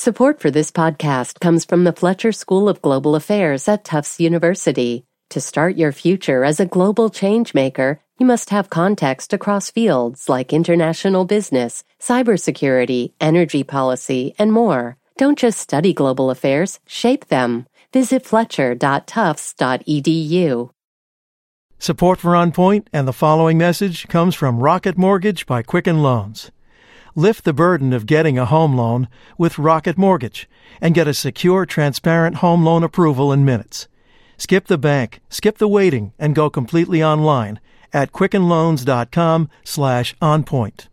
Support for this podcast comes from the Fletcher School of Global Affairs at Tufts University. To start your future as a global changemaker, you must have context across fields like international business, cybersecurity, energy policy, and more. Don't just study global affairs, shape them. Visit fletcher.tufts.edu. Support for On Point and the following message comes from Rocket Mortgage by Quicken Loans. Lift the burden of getting a home loan with Rocket Mortgage and get a secure, transparent home loan approval in minutes. Skip the bank, skip the waiting, and go completely online at quickenloans.com/onpoint.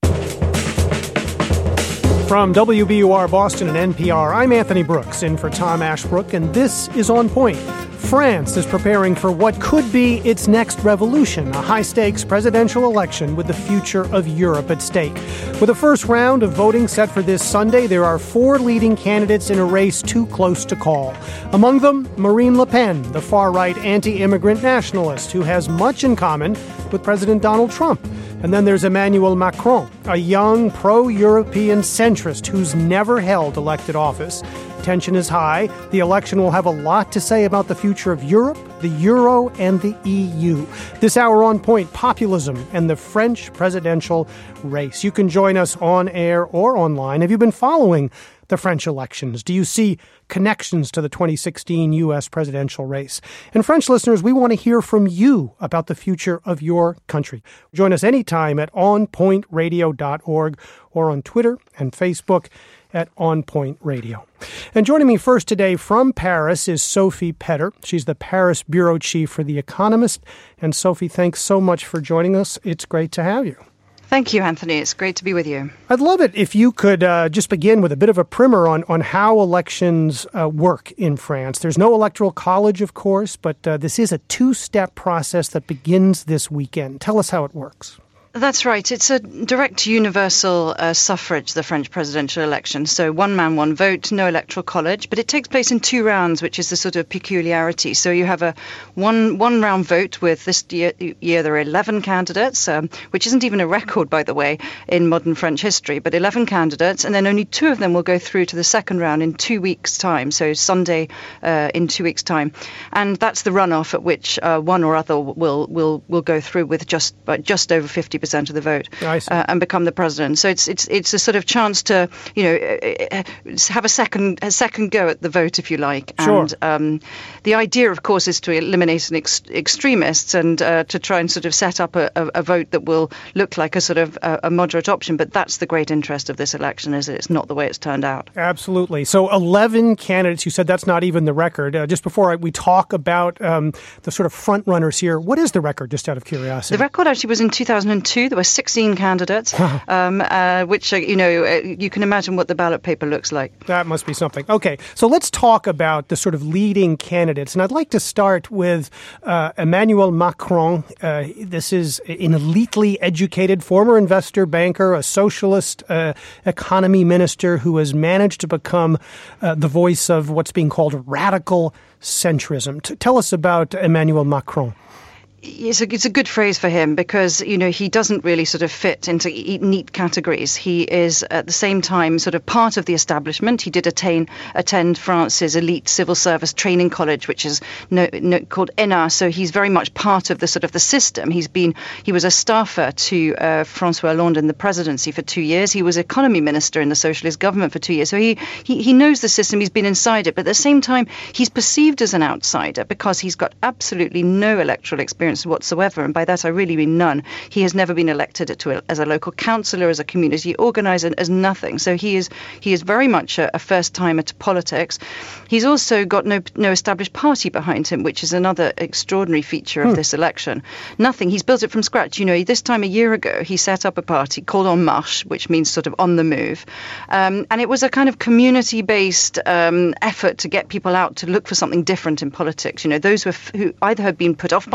From WBUR Boston and NPR, I'm Anthony Brooks, in for Tom Ashbrook, and this is On Point. France is preparing for what could be its next revolution, a high-stakes presidential election with the future of Europe at stake. With the first round of voting set for this Sunday, there are 4 leading candidates in a race too close to call. Among them, Marine Le Pen, the far-right anti-immigrant nationalist who has much in common with President Donald Trump. And then there's Emmanuel Macron, a young pro-European centrist who's never held elected office. Tension is high. The election will have a lot to say about the future of Europe, the Euro, and the EU. This hour On Point, populism and the French presidential race. You can join us on air or online. Have you been following the French elections? Do you see connections to the 2016 U.S. presidential race? And French listeners, we want to hear from you about the future of your country. Join us anytime at onpointradio.org or on Twitter and Facebook at On Point Radio. And joining me first today from Paris is Sophie Petter. She's the Paris bureau chief for The Economist. And Sophie, thanks so much for joining us. It's great to have you. Thank you, Anthony. It's great to be with you. I'd love it if you could just begin with a bit of a primer on how elections work in France. There's no electoral college, of course, but this is a 2-step process that begins this weekend. Tell us how it works. That's right. It's a direct universal suffrage, the French presidential election. So one man, one vote, no electoral college, but it takes place in 2 rounds, which is the sort of peculiarity. So you have a one round vote with this year there are 11 candidates, which isn't even a record, by the way, in modern French history, but 11 candidates, and then only 2 of them will go through to the second round in 2 weeks' time. So Sunday in 2 weeks' time. And that's the runoff at which one or other will go through with just over 50% of the vote and become the president. So it's a sort of chance to have a second go at the vote, if you like. Sure. And the idea, of course, is to eliminate extremists and to try and sort of set up a vote that will look like a sort of a moderate option. But that's the great interest of this election, is that it's not the way it's turned out. Absolutely. So 11 candidates. You said that's not even the record. Just before we talk about the sort of front runners here, what is the record? Just out of curiosity. The record actually was in 2002. There were 16 candidates, which, you can imagine what the ballot paper looks like. That must be something. Okay, so let's talk about the sort of leading candidates. And I'd like to start with Emmanuel Macron. This is an elitely educated former investor, banker, a socialist economy minister who has managed to become the voice of what's being called radical centrism. Tell us about Emmanuel Macron. It's a good phrase for him because, he doesn't really sort of fit into neat categories. He is at the same time sort of part of the establishment. He did attend France's elite civil service training college, which is called ENA. So he's very much part of the sort of the system. He was a staffer to François Hollande in the presidency for 2 years. He was economy minister in the socialist government for 2 years. So he knows the system. He's been inside it. But at the same time, he's perceived as an outsider because he's got absolutely no electoral experience whatsoever, and by that I really mean none. He has never been elected as a local councillor, as a community organiser, as nothing. So he is very much a first-timer to politics. He's also got no established party behind him, which is another extraordinary feature of this election. Nothing. He's built it from scratch. This time a year ago, he set up a party called En Marche, which means sort of on the move. And it was a kind of community-based effort to get people out to look for something different in politics. Those who either had been put off by politics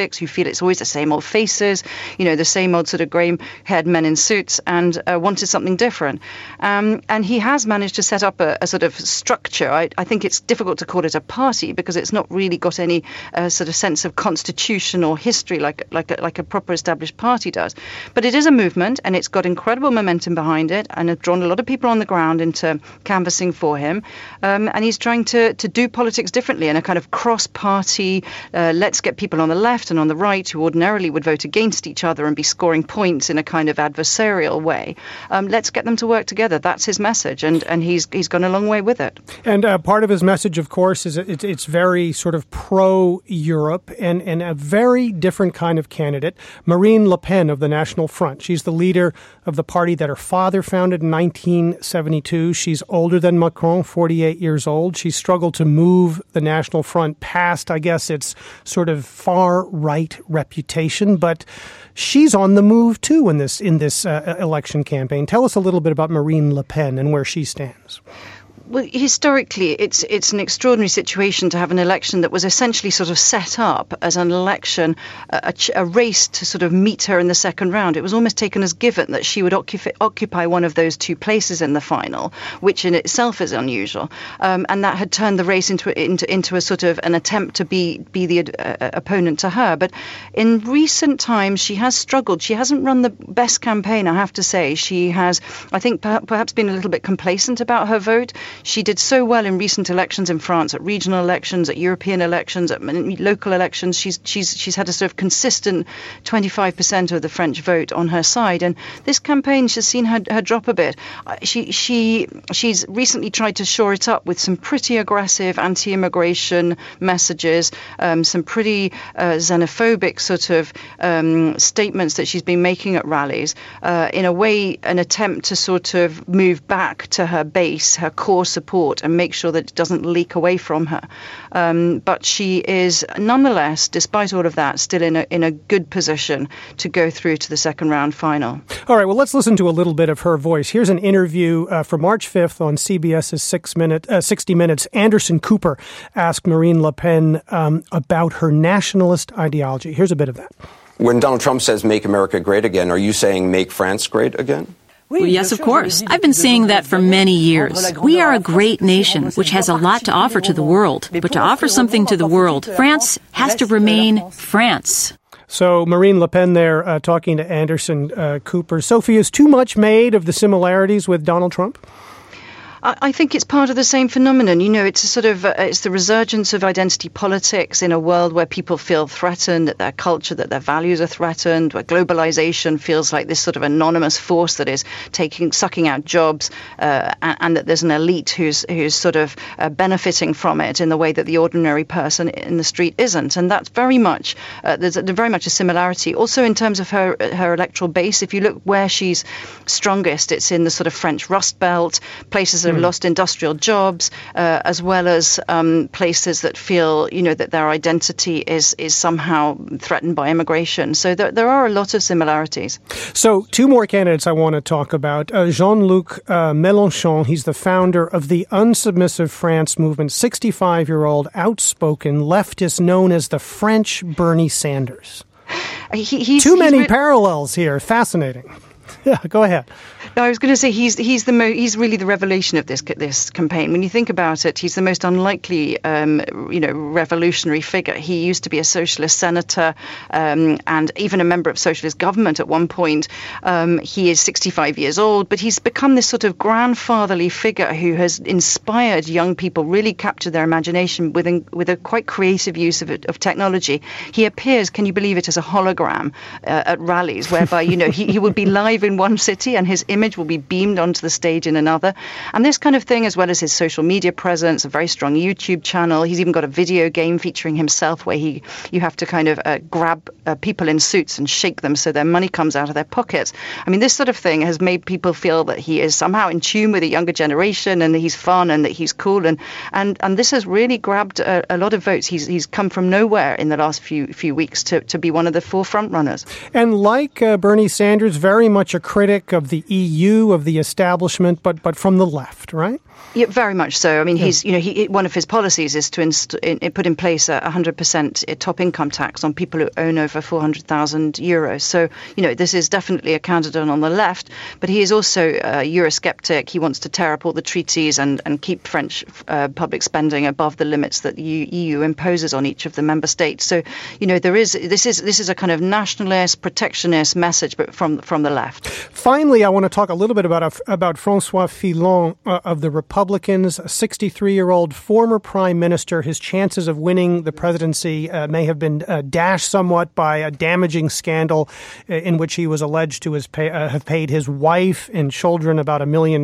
politics, who feel it's always the same old faces, the same old sort of grey-haired men in suits, and wanted something different. And he has managed to set up a sort of structure. I think it's difficult to call it a party because it's not really got any sort of sense of constitution or history like a proper established party does. But it is a movement, and it's got incredible momentum behind it, and have drawn a lot of people on the ground into canvassing for him. And he's trying to do politics differently in a kind of cross-party, let's get people on the left and on the right who ordinarily would vote against each other and be scoring points in a kind of adversarial way. Let's get them to work together. That's his message, and he's gone a long way with it. And part of his message, of course, is it's very sort of pro-Europe and a very different kind of candidate. Marine Le Pen of the National Front. She's the leader of the party that her father founded in 1972. She's older than Macron, 48 years old. She struggled to move the National Front past, I guess, its sort of far-right reputation, but she's on the move too in this election campaign. Tell us a little bit about Marine Le Pen and where she stands. Well, historically, it's an extraordinary situation to have an election that was essentially sort of set up as an election, a race to sort of meet her in the second round. It was almost taken as given that she would occupy one of those two places in the final, which in itself is unusual. And that had turned the race into a sort of an attempt to be the opponent to her. But in recent times, she has struggled. She hasn't run the best campaign, I have to say. She has, I think, perhaps been a little bit complacent about her vote. She did so well in recent elections in France, at regional elections, at European elections, at local elections. She's had a sort of consistent 25% of the French vote on her side. And this campaign, she's seen her drop a bit. She's recently tried to shore it up with some pretty aggressive anti-immigration messages, some pretty xenophobic sort of statements that she's been making at rallies. In a way, an attempt to sort of move back to her base, her core support, and make sure that it doesn't leak away from her. But she is nonetheless, despite all of that, still in a good position to go through to the second round final. All right, well, let's listen to a little bit of her voice. Here's an interview from March 5th on CBS's 60 Minutes. Anderson Cooper asked Marine Le Pen about her nationalist ideology. Here's a bit of that. When Donald Trump says, "Make America great again," are you saying, "Make France great again"? Well, yes, of course. I've been saying that for many years. We are a great nation, which has a lot to offer to the world. But to offer something to the world, France has to remain France. So Marine Le Pen there talking to Anderson Cooper. Sophie, is too much made of the similarities with Donald Trump? I think it's part of the same phenomenon. It's a sort of it's the resurgence of identity politics in a world where people feel threatened, that their culture, that their values are threatened, where globalization feels like this sort of anonymous force that is sucking out jobs, and that there's an elite who's sort of benefiting from it in the way that the ordinary person in the street isn't. And that's very much there's very much a similarity. Also, in terms of her electoral base, if you look where she's strongest, it's in the sort of French Rust Belt, places that have lost industrial jobs, as well as places that feel, that their identity is somehow threatened by immigration. So there are a lot of similarities. So two more candidates I want to talk about. Jean-Luc Mélenchon, he's the founder of the Unsubmissive France movement, 65-year-old, outspoken leftist known as the French Bernie Sanders. Too many parallels here. Fascinating. Yeah, go ahead. No, I was going to say he's really the revelation of this campaign. When you think about it, he's the most unlikely revolutionary figure. He used to be a socialist senator and even a member of socialist government at one point. He is 65 years old, but he's become this sort of grandfatherly figure who has inspired young people, really captured their imagination with a quite creative use of technology. He appears, can you believe it, as a hologram at rallies, whereby he would be live in one city and his image will be beamed onto the stage in another. And this kind of thing, as well as his social media presence, a very strong YouTube channel. He's even got a video game featuring himself where you have to kind of grab people in suits and shake them so their money comes out of their pockets. I mean, this sort of thing has made people feel that he is somehow in tune with a younger generation and that he's fun and that he's cool. And this has really grabbed a lot of votes. He's come from nowhere in the last few weeks to be one of the four front runners. And like Bernie Sanders, very much much a critic of the EU, of the establishment, but from the left, right? Yeah, very much so. I mean, one of his policies is to put in place a 100% top income tax on people who own over 400,000 euros. So, this is definitely a candidate on the left, but he is also a Eurosceptic. He wants to tear up all the treaties and keep French public spending above the limits that the EU imposes on each of the member states. So, this is a kind of nationalist, protectionist message, but from the left. Finally, I want to talk a little bit about François Fillon of the Republicans, a 63-year-old former prime minister. His chances of winning the presidency may have been dashed somewhat by a damaging scandal in which he was alleged to have paid his wife and children about $1 million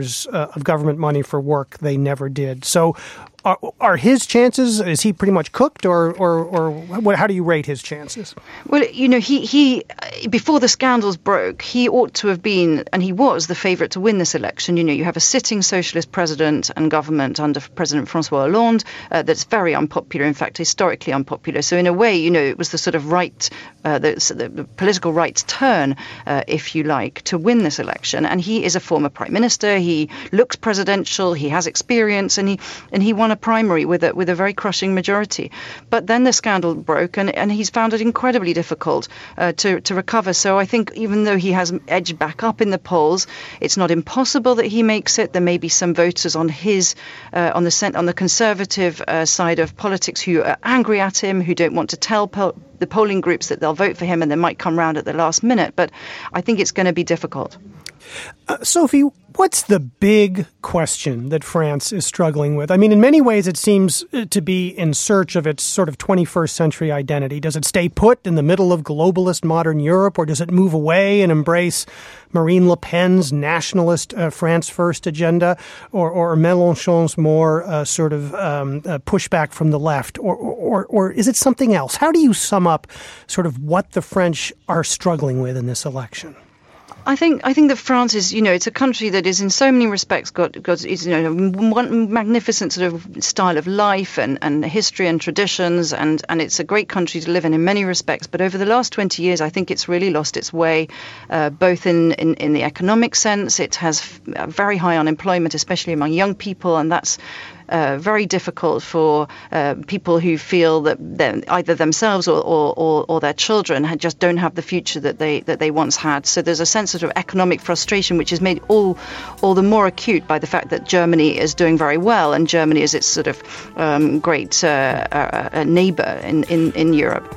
of government money for work they never did. So are his chances, is he pretty much cooked, or how do you rate his chances? Well, he before the scandals broke, he ought to have been, and he was, the favourite to win this election. You have a sitting socialist president and government under President François Hollande that's very unpopular, in fact, historically unpopular. So in a way, it was the sort of right, the political right's turn, if you like, to win this election. And he is a former prime minister. He looks presidential. He has experience, and he won a primary with a very crushing majority. But then the scandal broke, and he's found it incredibly difficult to recover. So I think even though he has edged back up in the polls, it's not impossible that he makes it. There may be some voters on his on the conservative side of politics who are angry at him, who don't want to tell the polling groups that they'll vote for him, and they might come round at the last minute. But I think it's going to be difficult. Sophie, what's the big question that France is struggling with? I mean, in many ways, it seems to be in search of its sort of 21st century identity. Does it stay put in the middle of globalist modern Europe, or does it move away and embrace Marine Le Pen's nationalist France First agenda, or Mélenchon's more pushback from the left, or is it something else? How do you sum up sort of what the French are struggling with in this election? I think that France is, it's a country that is in so many respects got one magnificent sort of style of life and history and traditions, and it's a great country to live in many respects. But over the last 20 years, I think it's really lost its way, both in the economic sense. It has very high unemployment, especially among young people, and that's very difficult for people who feel that either themselves or their children just don't have the future that they once had. So there's a sense of economic frustration, which is made all the more acute by the fact that Germany is doing very well, and Germany is its sort of great neighbour in Europe.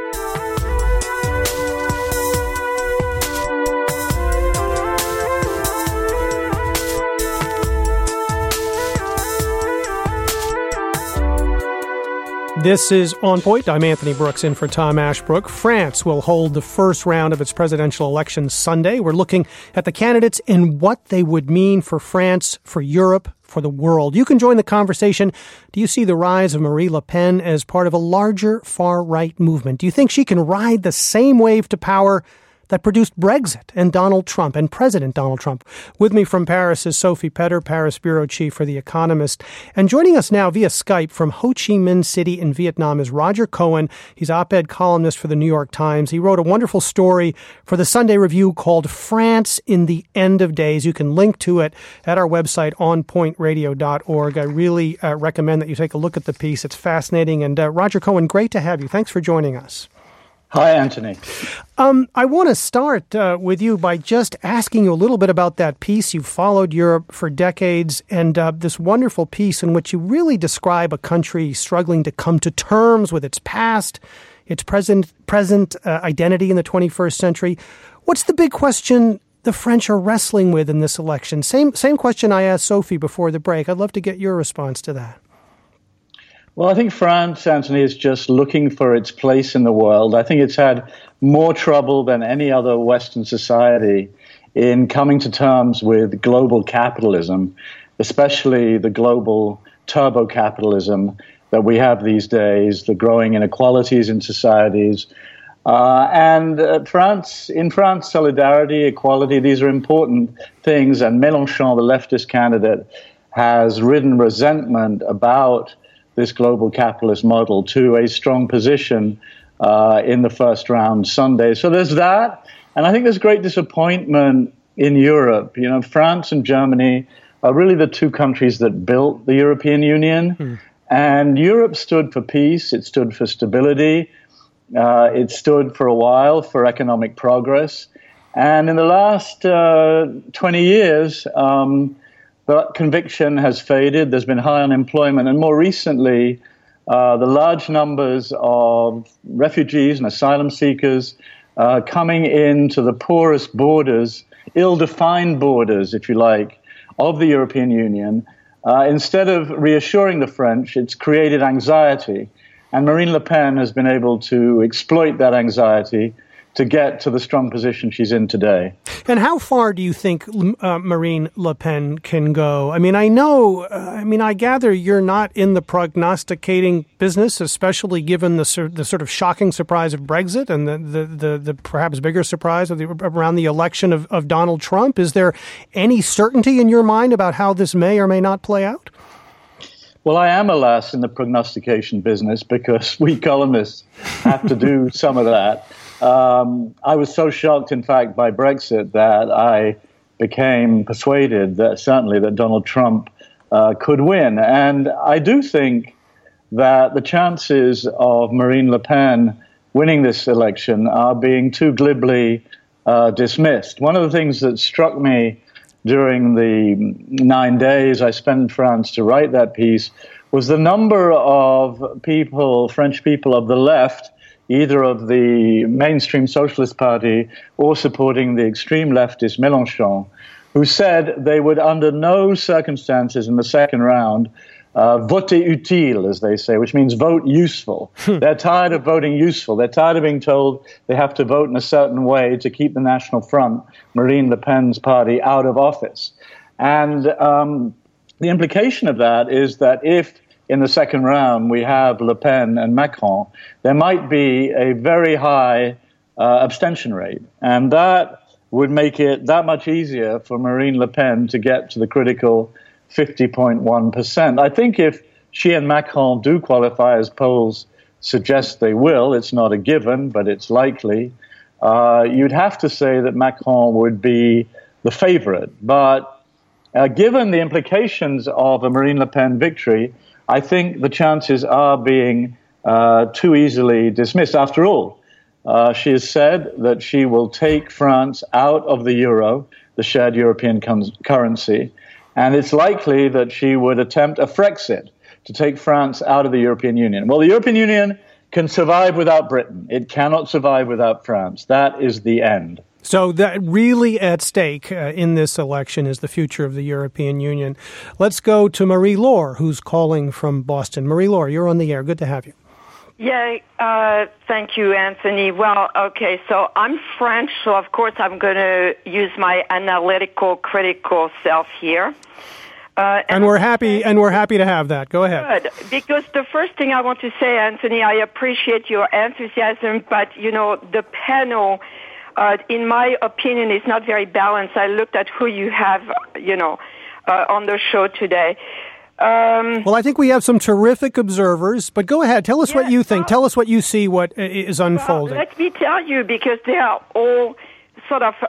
This is On Point. I'm Anthony Brooks in for Tom Ashbrook. France will hold the first round of its presidential election Sunday. We're looking at the candidates and what they would mean for France, for Europe, for the world. You can join the conversation. Do you see the rise of Marine Le Pen as part of a larger far-right movement? Do you think she can ride the same wave to power that produced Brexit and Donald Trump and President Donald Trump? With me from Paris is Sophie Petter, Paris bureau chief for The Economist. And joining us now via Skype from Ho Chi Minh City in Vietnam is Roger Cohen. He's op-ed columnist for the New York Times. He wrote a wonderful story for the Sunday Review called France in the End of Days. You can link to it at our website, onpointradio.org. I really recommend that you take a look at the piece. It's fascinating. And Roger Cohen, great to have you. Thanks for joining us. Hi, Anthony. I want to start with you by just asking you a little bit about that piece. You've followed Europe for decades, and this wonderful piece in which you really describe a country struggling to come to terms with its past, its present identity in the 21st century. What's the big question the French are wrestling with in this election? Same question I asked Sophie before the break. I'd love to get your response to that. Well, I think France, Anthony, is just looking for its place in the world. I think it's had more trouble than any other Western society in coming to terms with global capitalism, especially the global turbo-capitalism that we have these days, the growing inequalities in societies. In France, solidarity, equality, these are important things. And Mélenchon, the leftist candidate, has ridden resentment about this global capitalist model to a strong position in the first round Sunday. So there's that. And I think there's great disappointment in Europe. You know, France and Germany are really the two countries that built the European Union. And Europe stood for peace, it stood for stability, it stood for a while for economic progress. And in the last 20 years, that conviction has faded. There's been high unemployment. And more recently, the large numbers of refugees and asylum seekers coming into the porous borders, ill-defined borders, if you like, of the European Union, instead of reassuring the French, it's created anxiety. And Marine Le Pen has been able to exploit that anxiety to get to the strong position she's in today. And how far do you think Marine Le Pen can go? I mean, I gather you're not in the prognosticating business, especially given the sort of shocking surprise of Brexit and the perhaps bigger surprise around the election of Donald Trump. Is there any certainty in your mind about how this may or may not play out? Well, I am, alas, in the prognostication business because we columnists have to do some of that. I was so shocked, in fact, by Brexit that I became persuaded that certainly that Donald Trump could win. And I do think that the chances of Marine Le Pen winning this election are being too glibly dismissed. One of the things that struck me during the 9 days I spent in France to write that piece was the number of people, French people of the left, either of the mainstream Socialist Party or supporting the extreme leftist Mélenchon, who said they would under no circumstances in the second round voter utile, as they say, which means vote useful. They're tired of voting useful. They're tired of being told they have to vote in a certain way to keep the National Front, Marine Le Pen's party, out of office. And the implication of that is that if in the second round we have Le Pen and Macron, there might be a very high abstention rate. And that would make it that much easier for Marine Le Pen to get to the critical 50.1%. I think if she and Macron do qualify, as polls suggest they will, it's not a given, but it's likely, you'd have to say that Macron would be the favorite. But given the implications of a Marine Le Pen victory, I think the chances are being too easily dismissed. After all, she has said that she will take France out of the euro, the shared European currency, and it's likely that she would attempt a Frexit to take France out of the European Union. Well, the European Union can survive without Britain. It cannot survive without France. That is the end. So that really at stake in this election is the future of the European Union. Let's go to Marie-Laure, who's calling from Boston. Marie-Laure, you're on the air. Good to have you. Yeah, thank you, Anthony. Well, okay, so I'm French, so of course I'm going to use my analytical, critical self here. And we're happy to have that. Go ahead. Good, because the first thing I want to say, Anthony, I appreciate your enthusiasm, but the panel, in my opinion, is not very balanced. I looked at who you have, on the show today. Well, I think we have some terrific observers, but go ahead. Tell us what you think. Tell us what you see, what is unfolding. Let me tell you, because they are all sort of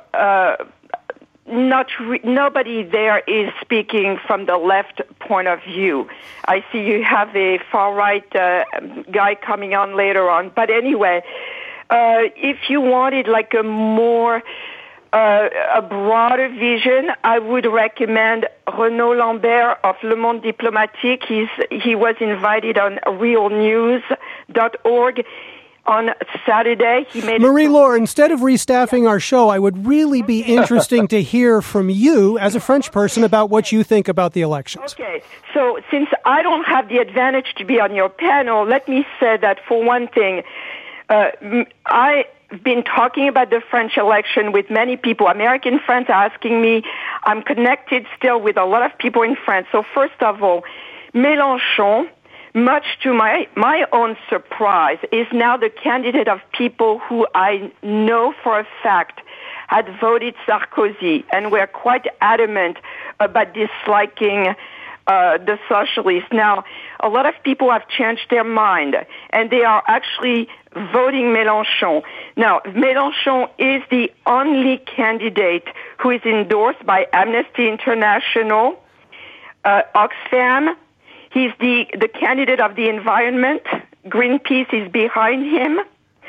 nobody there is speaking from the left point of view. I see you have a far-right guy coming on later on. But anyway, if you wanted like a more a broader vision, I would recommend Renaud Lambert of Le Monde Diplomatique. He was invited on realnews.org on Saturday. Marie-Laure, instead of restaffing our show, I would really be interesting to hear from you as a French person about what you think about the elections. Okay, so since I don't have the advantage to be on your panel, let me say that for one thing, I've been talking about the French election with many people. American friends are asking me. I'm connected still with a lot of people in France. So first of all, Mélenchon, much to my own surprise, is now the candidate of people who I know for a fact had voted Sarkozy and were quite adamant about disliking the socialists. Now, a lot of people have changed their mind, and they are actually voting Mélenchon. Now, Mélenchon is the only candidate who is endorsed by Amnesty International, Oxfam. He's the candidate of the environment. Greenpeace is behind him.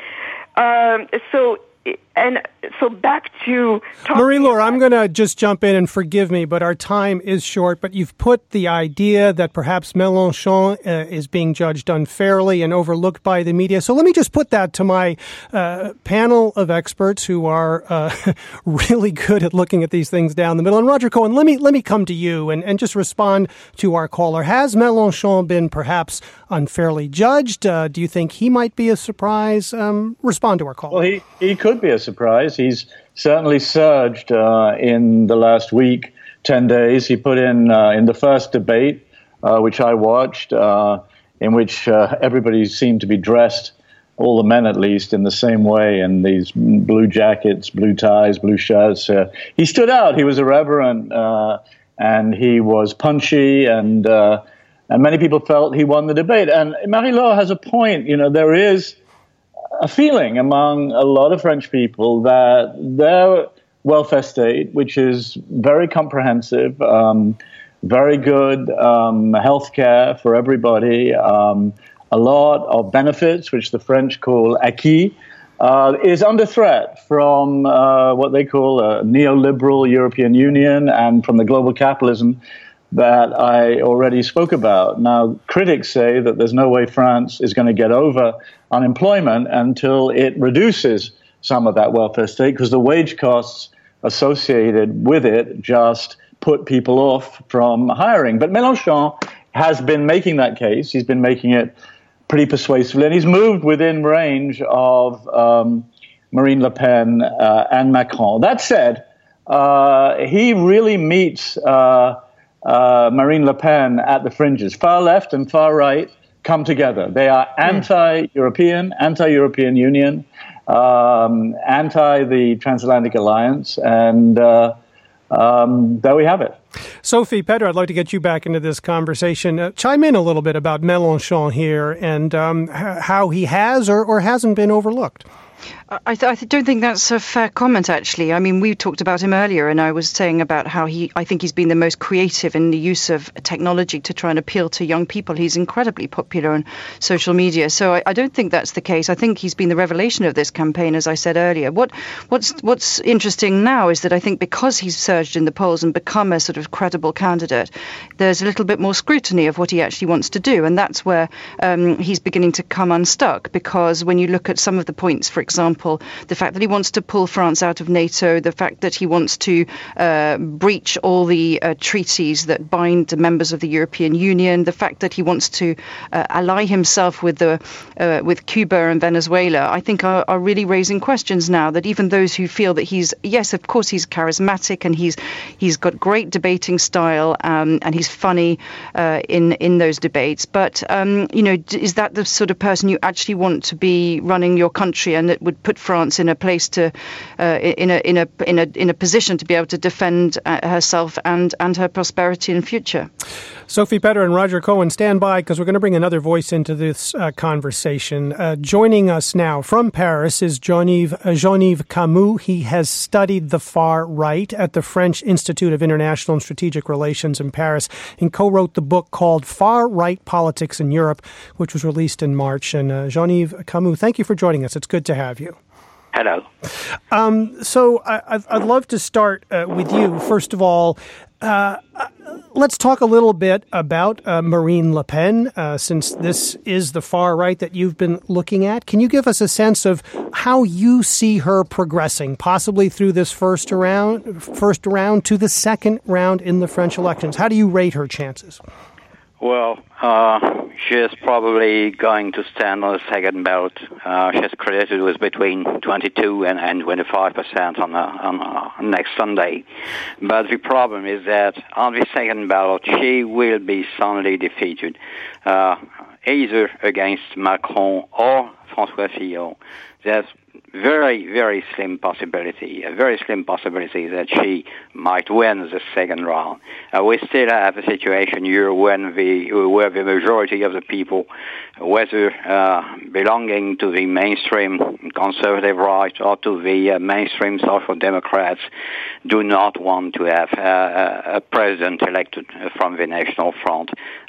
So back to Marie-Laure, I'm going to just jump in and forgive me, but our time is short. But you've put the idea that perhaps Mélenchon is being judged unfairly and overlooked by the media. So let me just put that to my panel of experts who are really good at looking at these things down the middle. And Roger Cohen, let me come to you and just respond to our caller. Has Mélenchon been perhaps unfairly judged? Do you think he might be a surprise? Respond to our caller. Well, he could be a surprise. He's certainly surged in the last week, 10 days. He put in the first debate, which I watched, in which everybody seemed to be dressed, all the men at least, in the same way, in these blue jackets, blue ties, blue shirts. He stood out. He was irreverent, and he was punchy, and many people felt he won the debate. And Marie-Laure has a point. You know, there is a feeling among a lot of French people that their welfare state, which is very comprehensive, very good health care for everybody, a lot of benefits, which the French call acquis, is under threat from what they call a neoliberal European Union and from the global capitalism that I already spoke about. Now, critics say that there's no way France is going to get over unemployment until it reduces some of that welfare state, because the wage costs associated with it just put people off from hiring. But Mélenchon has been making that case. He's been making it pretty persuasively, and he's moved within range of Marine Le Pen and Macron. That said, he really meets Marine Le Pen at the fringes. Far left and far right come together. They are anti-European, anti-European Union, anti the transatlantic alliance, and there we have it. Sophie, Pedro, I'd like to get you back into this conversation. Chime in a little bit about Mélenchon here and how he has or hasn't been overlooked. I don't think that's a fair comment, actually. I mean, we talked about him earlier, and I was saying about how I think he's been the most creative in the use of technology to try and appeal to young people. He's incredibly popular on social media. So I don't think that's the case. I think he's been the revelation of this campaign, as I said earlier. What's interesting now is that I think because he's surged in the polls and become a sort of credible candidate, there's a little bit more scrutiny of what he actually wants to do. And that's where he's beginning to come unstuck, because when you look at some of the points, for example, the fact that he wants to pull France out of NATO, the fact that he wants to breach all the treaties that bind the members of the European Union, the fact that he wants to ally himself with Cuba and Venezuela, I think are really raising questions now, that even those who feel that yes, of course he's charismatic and he's got great debating style and he's funny in those debates, but is that the sort of person you actually want to be running your country, and it would put France in a place to in a position to be able to defend herself and her prosperity in the future. Sophie Pedro and Roger Cohen, stand by, because we're going to bring another voice into this conversation. Joining us now from Paris is Jean-Yves Camus. He has studied the far right at the French Institute of International and Strategic Relations in Paris and co-wrote the book called Far Right Politics in Europe, which was released in March. And Jean-Yves Camus, thank you for joining us. It's good to have you. Hello. So I'd love to start with you. First of all, let's talk a little bit about Marine Le Pen, since this is the far right that you've been looking at. Can you give us a sense of how you see her progressing, possibly through this first round to the second round in the French elections? How do you rate her chances? Well, she is probably going to stand on the second ballot. She's credited with between 22 and 25% on next Sunday. But the problem is that on the second ballot, she will be soundly defeated, either against Macron or François Fillon. There's very, very slim possibility, a very slim possibility that she might win the second round. We still have a situation here where the majority of the people, whether belonging to the mainstream conservative right or to the mainstream social democrats, do not want to have a president elected from the National Front.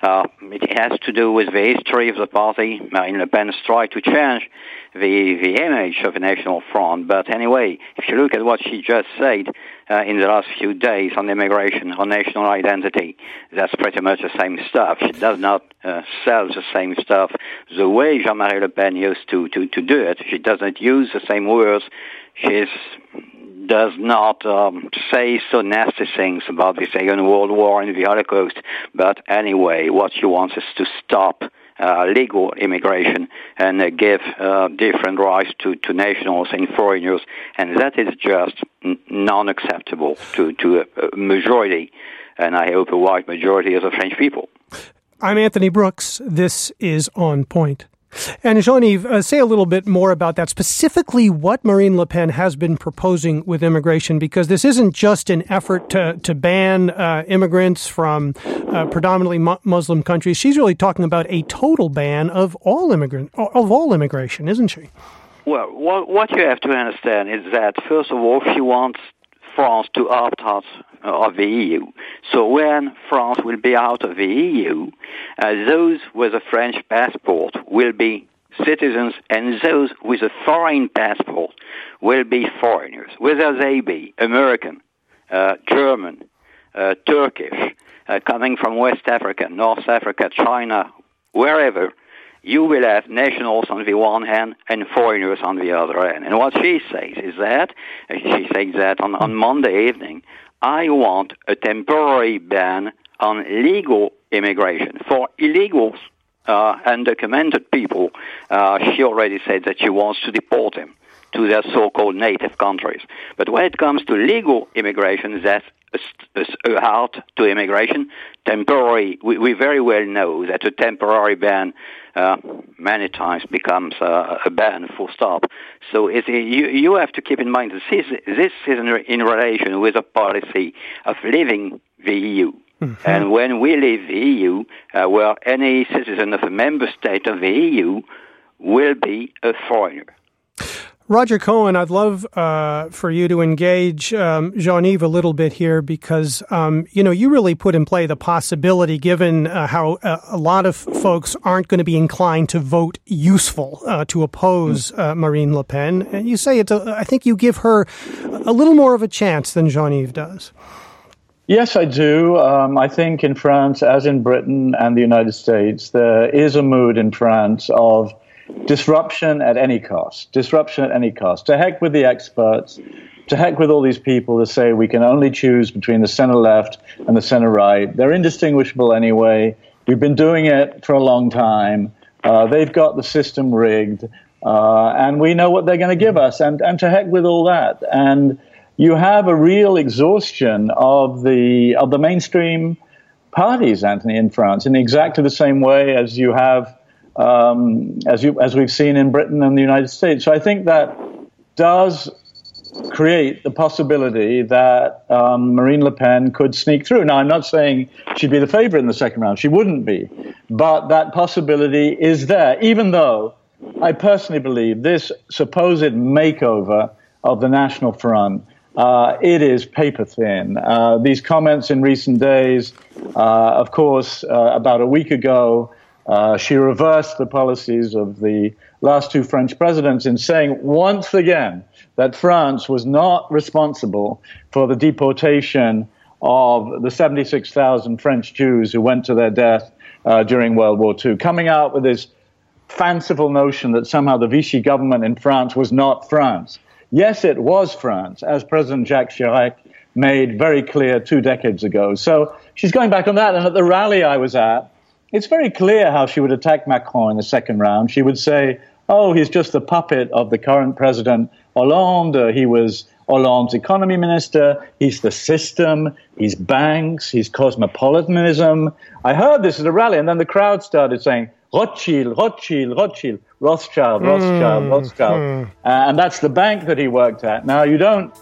It has to do with the history of the party. Marine Le Pen's tried to change the image of the National Front. But anyway, if you look at what she just said in the last few days on immigration, on national identity, that's pretty much the same stuff. She does not sell the same stuff the way Jean-Marie Le Pen used to do it. She doesn't use the same words. She does not say so nasty things about the Second World War and the Holocaust. But anyway, what she wants is to stop legal immigration and give different rights to nationals and foreigners, and that is just non-acceptable to a majority, and I hope a wide majority of the French people. I'm Anthony Brooks. This is On Point. And Jean-Yves, say a little bit more about that, specifically what Marine Le Pen has been proposing with immigration, because this isn't just an effort to ban immigrants from predominantly Muslim countries. She's really talking about a total ban of all immigration, isn't she? Well, what you have to understand is that, first of all, she wants France to opt out of the EU. So when France will be out of the EU, those with a French passport will be citizens, and those with a foreign passport will be foreigners, whether they be American, German, Turkish, coming from West Africa, North Africa, China, wherever. You will have nationals on the one hand and foreigners on the other hand. And what she says is that, she said that on Monday evening, I want a temporary ban on legal immigration. For illegals, undocumented people, she already said that she wants to deport them to their so-called native countries. But when it comes to legal immigration, that's a halt to immigration. Temporary, we very well know that a temporary ban many times becomes a ban, full stop. So you have to keep in mind that this is in relation with a policy of leaving the EU. Mm-hmm. And when we leave the EU, well, any citizen of a member state of the EU will be a foreigner. Roger Cohen, I'd love for you to engage Jean-Yves a little bit here because, you really put in play the possibility, given how a lot of folks aren't going to be inclined to vote useful to oppose Marine Le Pen. And you say I think you give her a little more of a chance than Jean-Yves does. Yes, I do. I think in France, as in Britain and the United States, there is a mood in France of disruption at any cost. Disruption at any cost. To heck with the experts. To heck with all these people that say we can only choose between the center left and the center right. They're indistinguishable anyway. We've been doing it for a long time. They've got the system rigged. And we know what they're going to give us. And to heck with all that. And you have a real exhaustion of the mainstream parties, Anthony, in France, in exactly the same way as you have as we've seen in Britain and the United States. So I think that does create the possibility that Marine Le Pen could sneak through. Now, I'm not saying she'd be the favorite in the second round. She wouldn't be. But that possibility is there, even though I personally believe this supposed makeover of the National Front, it is paper thin. These comments in recent days, of course, about a week ago, she reversed the policies of the last two French presidents in saying once again that France was not responsible for the deportation of the 76,000 French Jews who went to their death during World War II, coming out with this fanciful notion that somehow the Vichy government in France was not France. Yes, it was France, as President Jacques Chirac made very clear 2 decades ago. So she's going back on that. And at the rally I was at, it's very clear how she would attack Macron in the second round. She would say, oh, he's just a puppet of the current president Hollande. He was Hollande's economy minister. He's the system. He's banks. He's cosmopolitanism. I heard this at a rally, and then the crowd started saying, Rothschild. And that's the bank that he worked at. Now, you don't,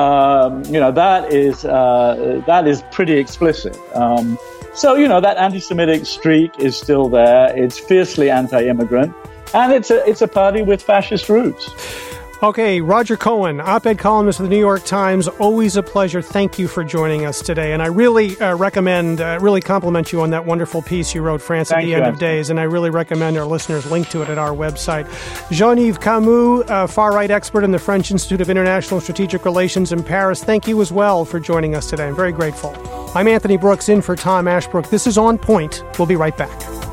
that is pretty explicit. So, that anti-Semitic streak is still there. It's fiercely anti-immigrant. And it's a party with fascist roots. Okay, Roger Cohen, op-ed columnist of the New York Times. Always a pleasure. Thank you for joining us today. And I really really compliment you on that wonderful piece you wrote, France at the End of Days. And I really recommend our listeners link to it at our website. Jean-Yves Camus, far-right expert in the French Institute of International Strategic Relations in Paris. Thank you as well for joining us today. I'm very grateful. I'm Anthony Brooks, in for Tom Ashbrook. This is On Point. We'll be right back.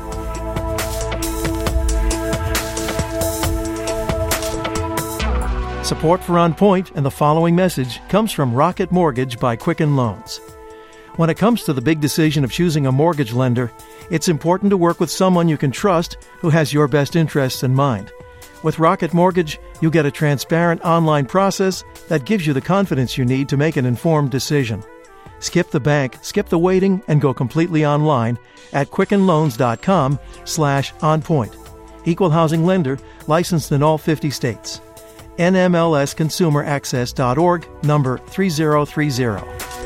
Support for On Point and the following message comes from Rocket Mortgage by Quicken Loans. When it comes to the big decision of choosing a mortgage lender, it's important to work with someone you can trust who has your best interests in mind. With Rocket Mortgage, you get a transparent online process that gives you the confidence you need to make an informed decision. Skip the bank, skip the waiting, and go completely online at quickenloans.com/onpoint. Equal housing lender, licensed in all 50 states. NMLSconsumeraccess.org, number 3030.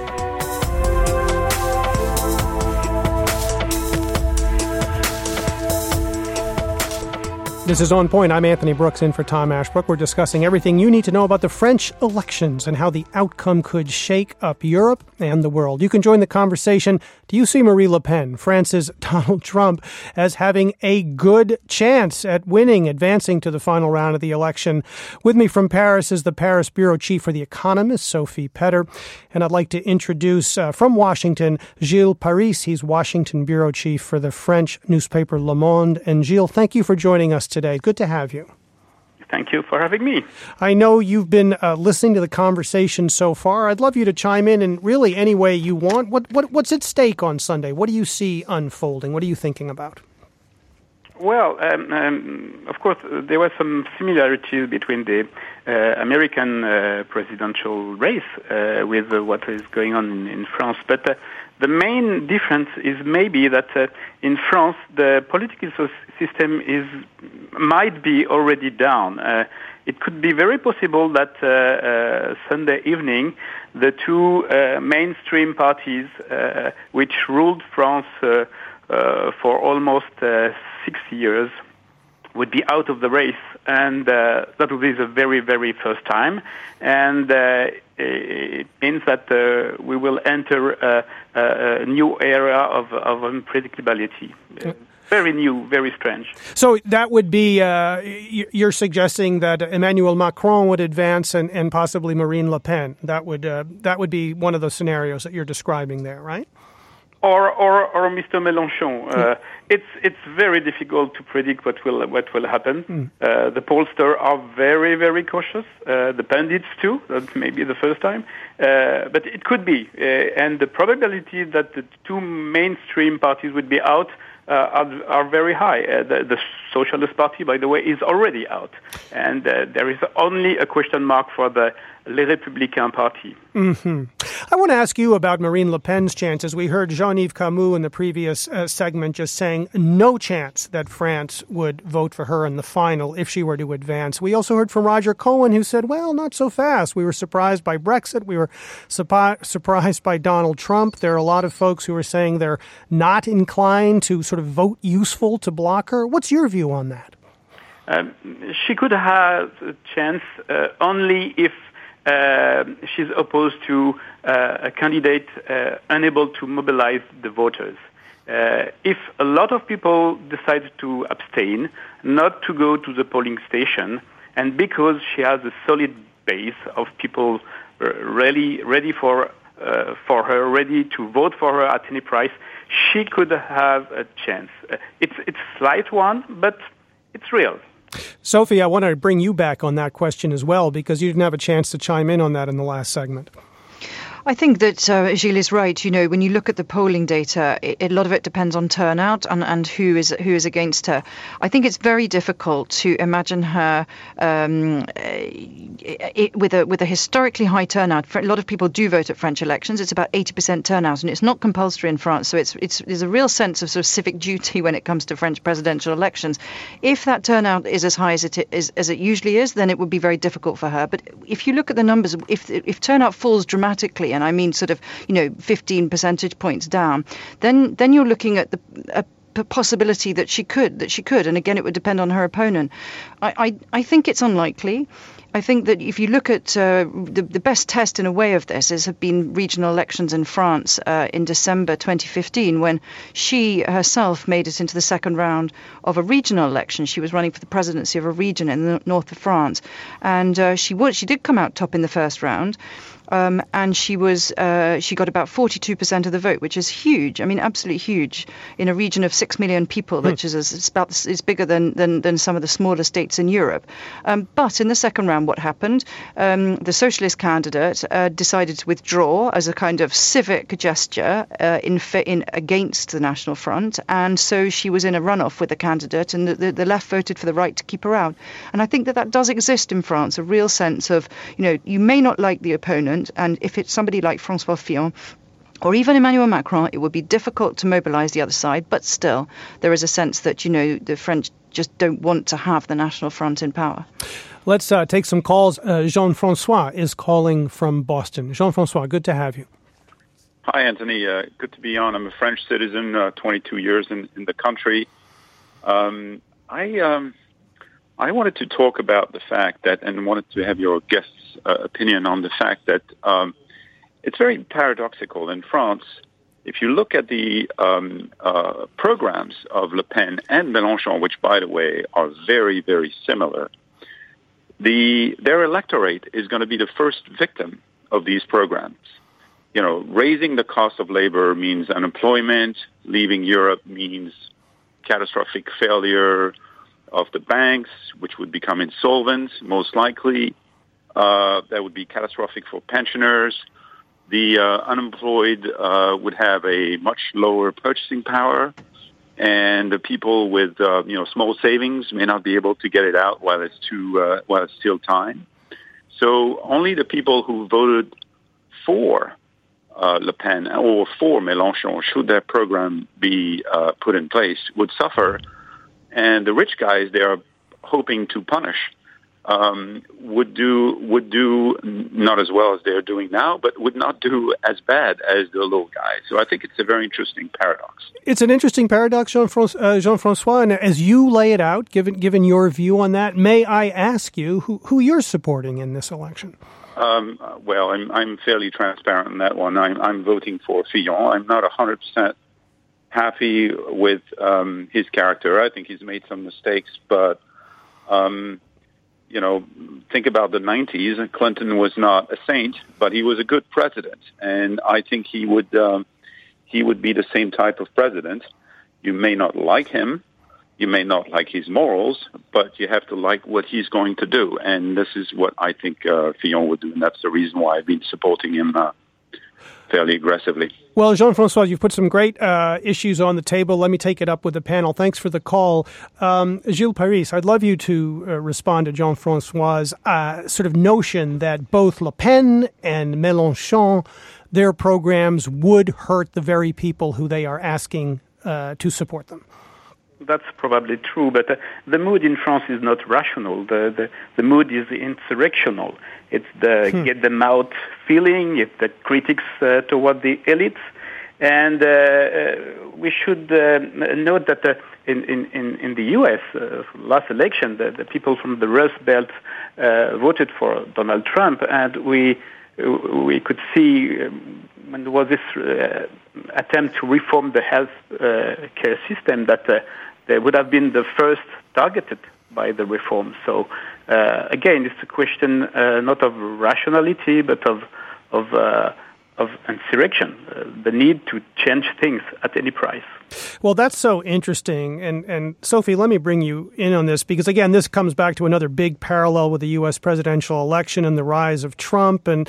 This is On Point. I'm Anthony Brooks, in for Tom Ashbrook. We're discussing everything you need to know about the French elections and how the outcome could shake up Europe and the world. You can join the conversation. Do you see Marine Le Pen, France's Donald Trump, as having a good chance at winning, advancing to the final round of the election? With me from Paris is the Paris bureau chief for The Economist, Sophie Petter. And I'd like to introduce from Washington, Gilles Paris. He's Washington bureau chief for the French newspaper Le Monde. And Gilles, thank you for joining us today. Good to have you. Thank you for having me. I know you've been listening to the conversation so far. I'd love you to chime in really any way you want. What's at stake on Sunday? What do you see unfolding? What are you thinking about? Well, of course, there were some similarities between the American presidential race with what is going on in France. But the main difference is maybe that in France, the political system might be already down. It could be very possible that Sunday evening, the two mainstream parties which ruled France for almost 6 years would be out of the race, and that would be the very, very first time. And it means that we will enter a new era of unpredictability. Very new, very strange. So that would be, you're suggesting that Emmanuel Macron would advance and possibly Marine Le Pen. That would be one of the scenarios that you're describing there, right? Or Mr. Mélenchon. It's very difficult to predict what will happen. The pollsters are very, very cautious. The pundits too. That may be the first time, but it could be. And the probability that the two mainstream parties would be out are very high. The Socialist Party, by the way, is already out, and there is only a question mark for the Les Républicains Party. Mm-hmm. I want to ask you about Marine Le Pen's chances. We heard Jean-Yves Camus in the previous segment just saying no chance that France would vote for her in the final if she were to advance. We also heard from Roger Cohen, who said, well, not so fast. We were surprised by Brexit. We were surprised by Donald Trump. There are a lot of folks who are saying they're not inclined to sort of vote useful to block her. What's your view on that? She could have a chance only if she's opposed to a candidate unable to mobilize the voters. If a lot of people decide to abstain, not to go to the polling station, and because she has a solid base of people ready for her, ready to vote for her at any price, she could have a chance. It's a slight one, but it's real. Sophie, I want to bring you back on that question as well, because you didn't have a chance to chime in on that in the last segment. I think that Gilles is right. When you look at the polling data, a lot of it depends on turnout and who is against her. I think it's very difficult to imagine her with a historically high turnout. A lot of people do vote at French elections. It's about 80% turnout, and it's not compulsory in France. So there's a real sense of sort of civic duty when it comes to French presidential elections. If that turnout is as high as it usually is, then it would be very difficult for her. But if you look at the numbers, if turnout falls dramatically, and I mean sort of 15 percentage points down, then you're looking at the possibility that she could, and again it would depend on her opponent. I think it's unlikely. I think that if you look at the best test in a way of this have been regional elections in France in December 2015, when she herself made it into the second round of a regional election. She was running for the presidency of a region in the north of France, and she did come out top in the first round. And she got about 42% of the vote, which is huge. I mean, absolutely huge in a region of 6 million people, which is bigger than some of the smaller states in Europe. But in the second round, what happened? The socialist candidate decided to withdraw as a kind of civic gesture against the National Front, and so she was in a runoff with the candidate, and the left voted for the right to keep her out. And I think that does exist in France, a real sense of, you may not like the opponent, and if it's somebody like François Fillon or even Emmanuel Macron, it would be difficult to mobilize the other side. But still, there is a sense that, the French just don't want to have the National Front in power. Let's take some calls. Jean-Francois is calling from Boston. Jean-Francois, good to have you. Hi, Anthony. Good to be on. I'm a French citizen, 22 years in the country. I wanted to talk about the fact that, and wanted to have your guest's opinion on the fact that it's very paradoxical in France. If you look at the programs of Le Pen and Mélenchon, which, by the way, are very, very similar, their electorate is going to be the first victim of these programs. Raising the cost of labor means unemployment. Leaving Europe means catastrophic failure of the banks, which would become insolvent, most likely. That would be catastrophic for pensioners. The unemployed would have a much lower purchasing power, and the people with small savings may not be able to get it out while it's still time. So only the people who voted for Le Pen or for Mélenchon, should their program be put in place, would suffer. And the rich guys they are hoping to punish would do not as well as they're doing now, but would not do as bad as the low guys. So I think it's a very interesting paradox. It's an interesting paradox, Jean-Francois, and as you lay it out, given your view on that, may I ask you who you're supporting in this election? Well, I'm fairly transparent on that one. I'm voting for Fillon. I'm not 100% happy with his character. I think he's made some mistakes, but think about the 90s. Clinton was not a saint, but he was a good president, and I think he would be the same type of president. You may not like him, you may not like his morals, but you have to like what he's going to do, and this is what I think Fillon would do, and that's the reason why I've been supporting him fairly aggressively. Well, Jean-Francois, you've put some great issues on the table. Let me take it up with the panel. Thanks for the call. Gilles Paris, I'd love you to respond to Jean-Francois' sort of notion that both Le Pen and Mélenchon, their programs would hurt the very people who they are asking to support them. That's probably true, but the mood in France is not rational. The mood is insurrectional. It's the get them out feeling. It's the critics toward the elites, and we should note that in the U.S. Last election, the people from the Rust Belt voted for Donald Trump, and we could see when there was this attempt to reform the health care system that they would have been the first targeted by the reform. So again, it's a question not of rationality, but of insurrection, the need to change things at any price. Well, that's so interesting. And Sophie, let me bring you in on this, because, again, this comes back to another big parallel with the U.S. presidential election and the rise of Trump. And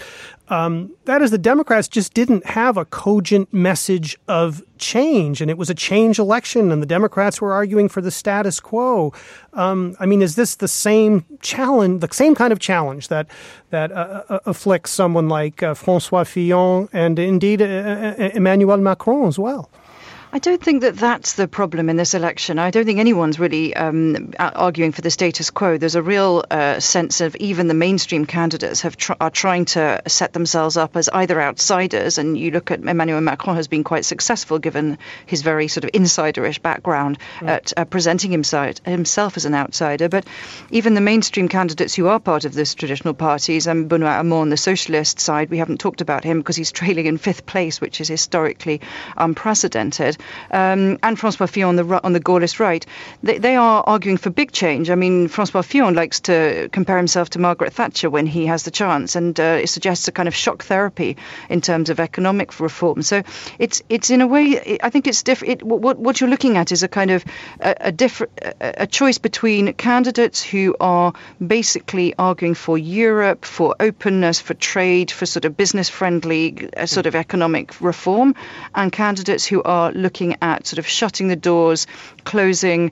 That is, the Democrats just didn't have a cogent message of change, and it was a change election, and the Democrats were arguing for the status quo. Is this the same challenge, the same kind of challenge that afflicts someone like François Fillon and indeed Emmanuel Macron as well? I don't think that that's the problem in this election. I don't think anyone's really arguing for the status quo. There's a real sense of even the mainstream candidates are trying to set themselves up as either outsiders, and you look at Emmanuel Macron has been quite successful given his very sort of insiderish background at presenting himself as an outsider. But even the mainstream candidates who are part of this traditional parties, Benoît Hamon on the socialist side, we haven't talked about him because he's trailing in 5th place, which is historically unprecedented. And François Fillon on the Gaullist right, they are arguing for big change. I mean, François Fillon likes to compare himself to Margaret Thatcher when he has the chance, and it suggests a kind of shock therapy in terms of economic reform. So it's in a way, I think it's different. What you're looking at is a kind of a choice between candidates who are basically arguing for Europe, for openness, for trade, for sort of business-friendly sort of economic reform, and candidates who are looking at sort of shutting the doors, closing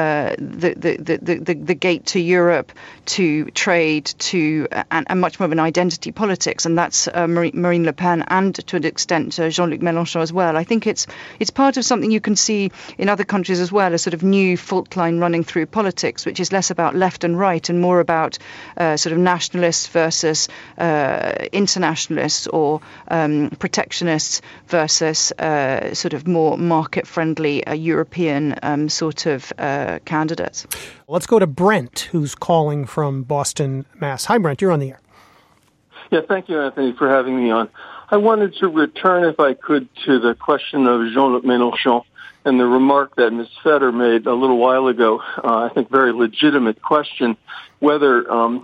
the gate to Europe, to trade, to and much more of an identity politics, and that's Marine Le Pen and to an extent Jean-Luc Mélenchon as well. I think it's part of something you can see in other countries as well, a sort of new fault line running through politics, which is less about left and right and more about sort of nationalists versus internationalists, or protectionists versus sort of more market-friendly European sort of candidates. Let's go to Brent, who's calling from Boston, Mass. Hi, Brent. You're on the air. Yeah, thank you, Anthony, for having me on. I wanted to return, if I could, to the question of Jean-Luc Mélenchon and the remark that Ms. Feder made a little while ago. I think very legitimate question, whether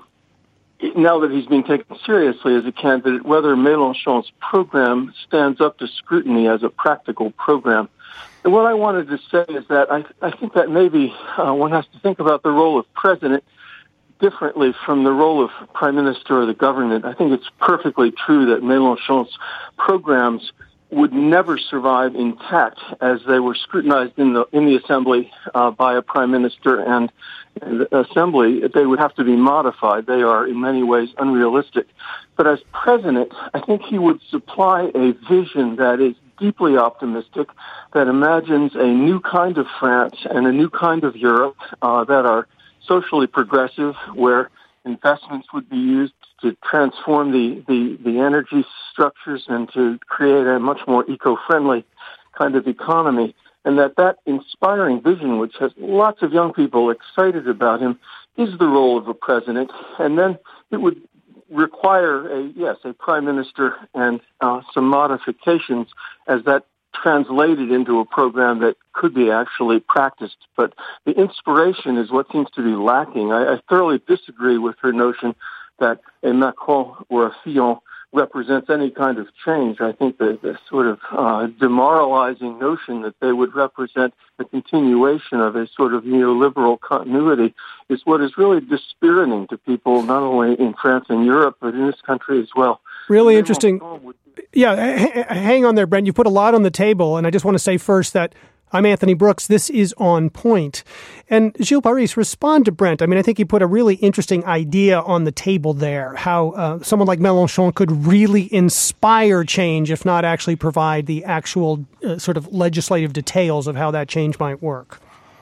now that he's being taken seriously as a candidate, whether Mélenchon's program stands up to scrutiny as a practical program. And what I wanted to say is that I think that maybe one has to think about the role of president differently from the role of prime minister or the government. I think it's perfectly true that Mélenchon's programs would never survive intact as they were scrutinized in the assembly by a prime minister and the assembly. They would have to be modified. They are in many ways unrealistic. But as president, I think he would supply a vision that is deeply optimistic, that imagines a new kind of France and a new kind of Europe that are socially progressive, where investments would be used to transform the energy structures and to create a much more eco-friendly kind of economy. And that inspiring vision, which has lots of young people excited about him, is the role of a president. And then it would require a prime minister and some modifications as that translated into a program that could be actually practiced. But the inspiration is what seems to be lacking. I thoroughly disagree with her notion that a Macron or a Fillon represents any kind of change. I think the sort of demoralizing notion that they would represent the continuation of a sort of neoliberal continuity is what is really dispiriting to people, not only in France and Europe, but in this country as well. Really interesting. Yeah, hang on there, Brent. You put a lot on the table, and I just want to say first that I'm Anthony Brooks. This is On Point. And Gilles Paris, respond to Brent. I mean, I think he put a really interesting idea on the table there, how someone like Mélenchon could really inspire change, if not actually provide the actual sort of legislative details of how that change might work.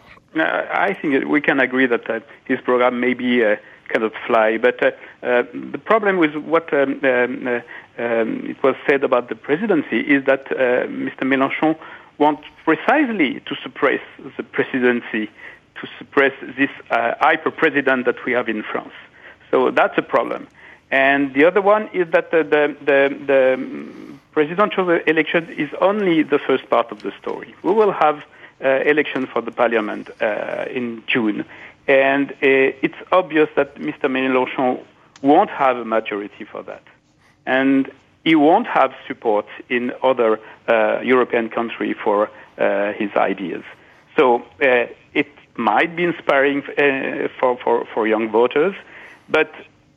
I think we can agree that his program may be kind of fly, but the problem with what it was said about the presidency is that Mr. Mélenchon wants precisely to suppress the presidency, to suppress this hyper-president that we have in France. So that's a problem. And the other one is that the presidential election is only the first part of the story. We will have election for the parliament in June. And it's obvious that Mr. Mélenchon won't have a majority for that. And he won't have support in other European countries for his ideas. So it might be inspiring for young voters, but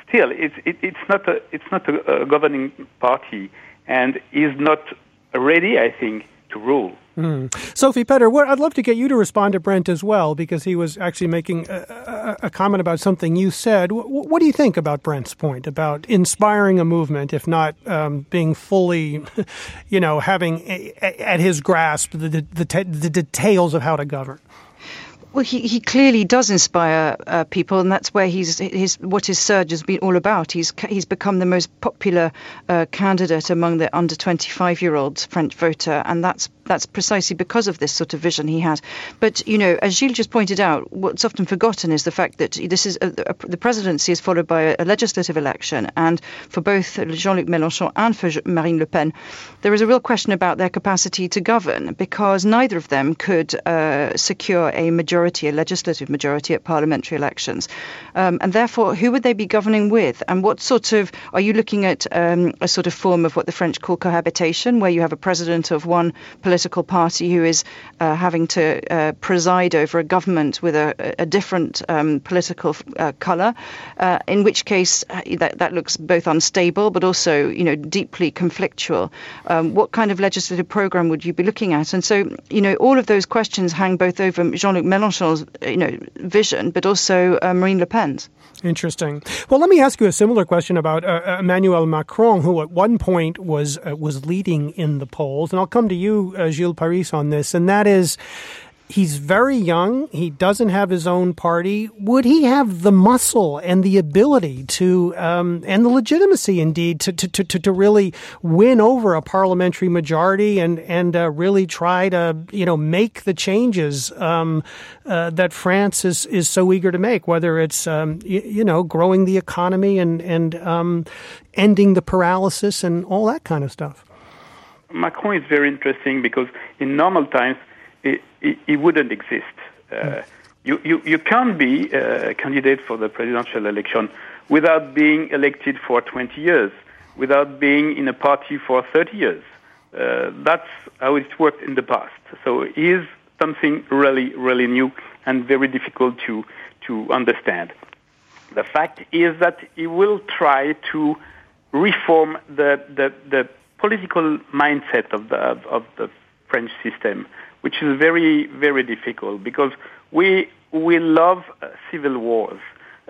still, it's not a governing party, and is not ready, I think, to rule. Sophie Petter, I'd love to get you to respond to Brent as well, because he was actually making a comment about something you said. What do you think about Brent's point about inspiring a movement, if not being fully, having at his grasp the details of how to govern? Well, he clearly does inspire people, and that's where what his surge has been all about. He's become the most popular candidate among the under 25-year-olds French voter, and that's precisely because of this sort of vision he had. But as Gilles just pointed out, what's often forgotten is the fact that this is the presidency is followed by a legislative election, and for both Jean-Luc Mélenchon and for Marine Le Pen, there is a real question about their capacity to govern, because neither of them could secure a legislative majority at parliamentary elections. And therefore, who would they be governing with? And what sort of, are you looking at a sort of form of what the French call cohabitation, where you have a president of one political party who is having to preside over a government with a different political colour, in which case that looks both unstable but also, deeply conflictual. What kind of legislative programme would you be looking at? And so, all of those questions hang both over Jean-Luc Mélenchon's, vision, but also Marine Le Pen's. Interesting. Well, let me ask you a similar question about Emmanuel Macron, who at one point was leading in the polls. And I'll come to you, Gilles Paris, on this. And that is, he's very young. He doesn't have his own party. Would he have the muscle and the ability to, and the legitimacy, indeed, to really win over a parliamentary majority and really try to, make the changes that France is so eager to make, whether it's, growing the economy and ending the paralysis and all that kind of stuff? Macron is very interesting because in normal times, it wouldn't exist. You can't be a candidate for the presidential election without being elected for 20 years, without being in a party for 30 years. That's how it worked in the past. So it is something really, really new and very difficult to understand. The fact is that he will try to reform the political mindset of the French system, which is very, very difficult because we love civil wars.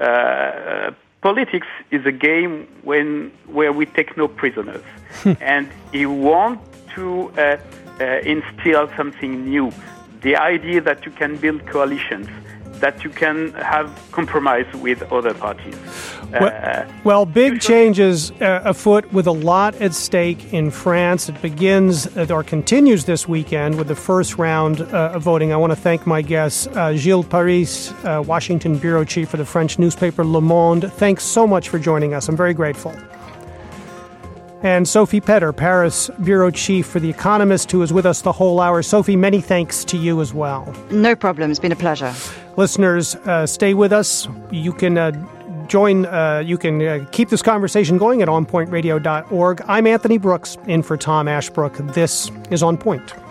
Politics is a game where we take no prisoners, and he wants to instill something new. The idea that you can build coalitions, that you can have compromise with other parties. Well, big changes afoot with a lot at stake in France. It begins or continues this weekend with the first round of voting. I want to thank my guests, Gilles Paris, Washington bureau chief for the French newspaper Le Monde. Thanks so much for joining us. I'm very grateful. And Sophie Petter, Paris bureau chief for The Economist, who is with us the whole hour. Sophie, many thanks to you as well. No problem. It's been a pleasure. Listeners, stay with us. You can keep this conversation going at onpointradio.org. I'm Anthony Brooks, in for Tom Ashbrook. This is On Point.